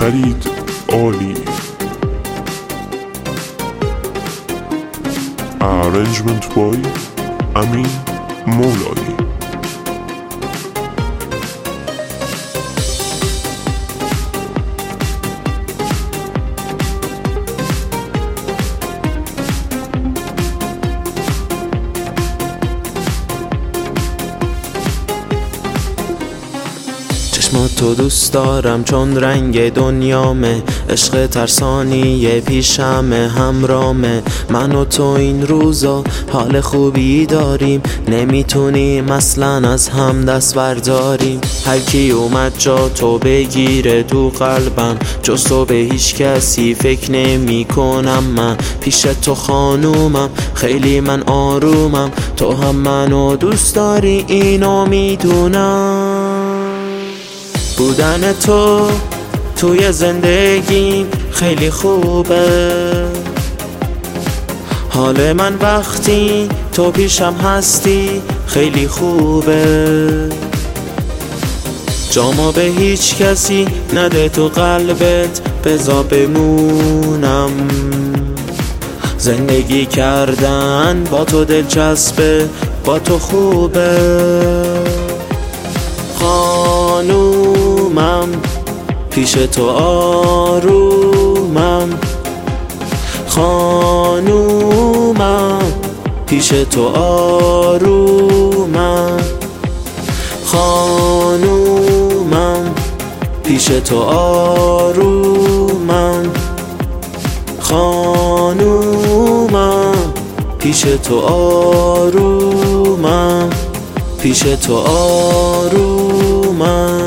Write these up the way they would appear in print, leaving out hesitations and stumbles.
فرید عالی. Arrangement by امین مولایی. تو دوست دارم چون رنگ دنیامه، عشق ترسانی پیشمه، همرامه. من و تو این روزا حال خوبی داریم، نمیتونیم اصلا از هم دست برداریم. هر کی اومد جا تو بگیره تو قلبم، جز تو به هیچ کسی فکر نمی کنم. من پیش تو خانومم، خیلی من آرومم، تو هم منو دوست داری اینو میدونم. بودن تو توی زندگیم خیلی خوبه، حال من وقتی تو پیشم هستی خیلی خوبه. جامو به هیچ کسی نده تو قلبت، بذار بمونم. زندگی کردن با تو دلچسبه، با تو خوبه. خانومم پیش تو آرومم، خانومم پیش تو آرومم، خانومم پیش تو آرومم، خانومم پیش تو آرومم، پیش تو آرومم.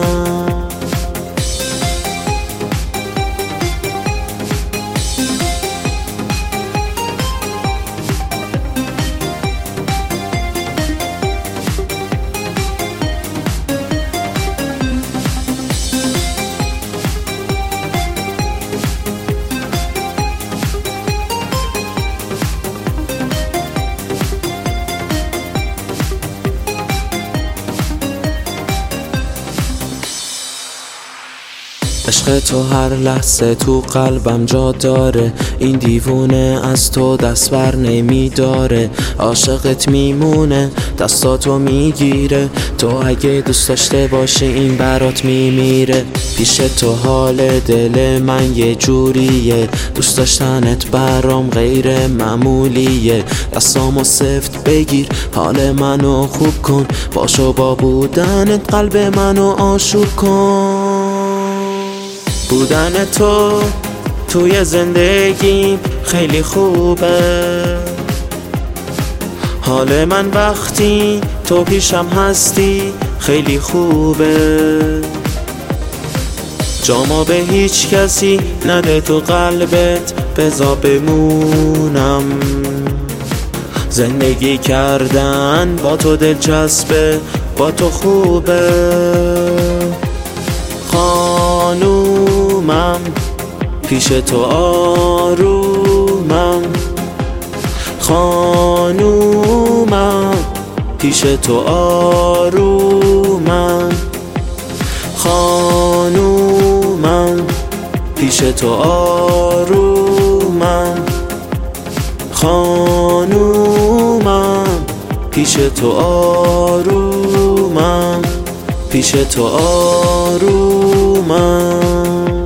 عشق تو هر لحظه تو قلبم جا داره، این دیوونه از تو دست بر نمی داره. عاشقت میمونه، دستاتو میگیره، تو اگه دوست داشته باشی این برات میمیره. پیش تو حال دل من یه جوریه، دوست داشتنت برام غیر معمولیه. دستامو سفت بگیر، حال منو خوب کن، باشو با بودنت قلب منو آشوب کن. بودن تو توی زندگیم خیلی خوبه، حال من وقتی تو پیشم هستی خیلی خوبه. جامو به هیچ کسی نده تو قلبت، بذار بمونم. زندگی کردن با تو دلچسبه، با تو خوبه. خانومم پیش تو آرومم، خانومم پیش تو آرومم، خانومم پیش تو آرومم، خانومم پیش تو آرومم، پیش تو آرومم.